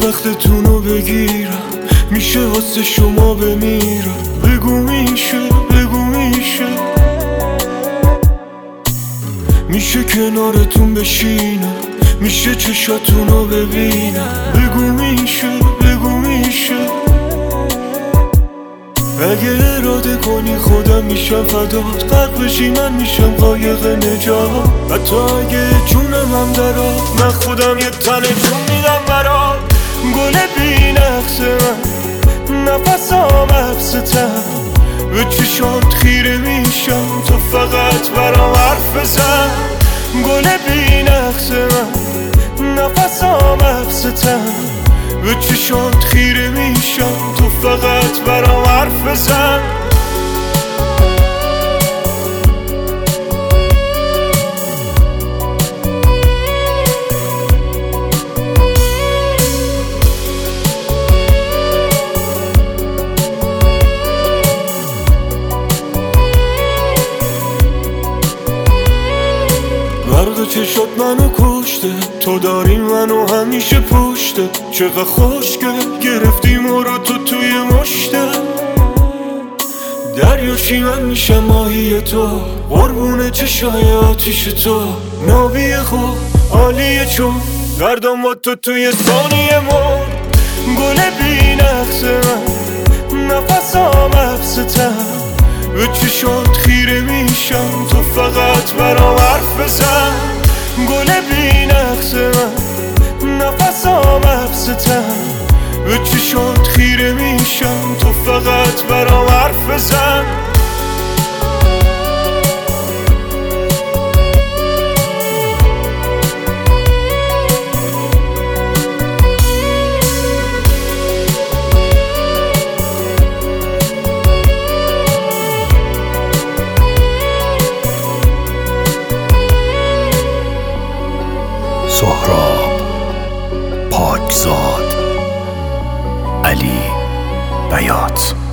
وقتتونو بگیرم، میشه واسه شما بمیرم. بگو میشه، بگو میشه، میشه کنارتون بشینم، میشه چشاتونو ببینم. بگو میشه، بگو میشه، اگه اراده کنی خودم میشم فدات. غرق بشی من میشم قایق نجات. حتی اگه جونم هم درات، من خودم یه تن جون میدم برات. گل بی نقص من، نفسام حبستم، به چشات خیره میشم، تو فقط برام حرف بزن. گل بی نقص من، نفسام حبستم، به چشات خیره میشم، تو فقط برام حرف بزن. برق چشات منو کشته، تو داری منو همیشه پشته. چقدر خوشگل گرفتی مرا تو توی مشته. دریاشی من میشم ماهی تو، قربون چشای آتیش تو. نابی خوب عالیه چون گردم با تو توی ثانیه مر. گل بی نقص من، نفسام حبستم، به چشات خیره میشم، تو فقط برام حرف بزن. گل بی نقص من، نفسام حبستم، به چشات خیره میشم، تو فقط برام حرف بزن. سهراب پاکزاد، علی بیات.